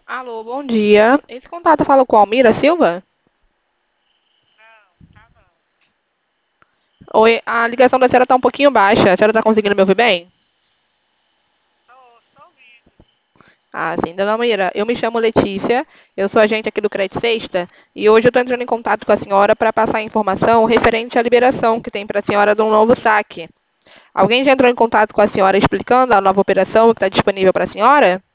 Alô, bom dia. Esse contato fala com a Almira Silva? Oi, a ligação da senhora está um pouquinho baixa. A senhora está conseguindo me ouvir bem? Ah, sim, dona Almira, eu me chamo Letícia, eu sou agente aqui do Credit Sexta e hoje eu estou entrando em contato com a senhora para passar a informação referente à liberação que tem para a senhora de um novo saque. Alguém já entrou em contato com a senhora explicando a nova operação que está disponível para a senhora?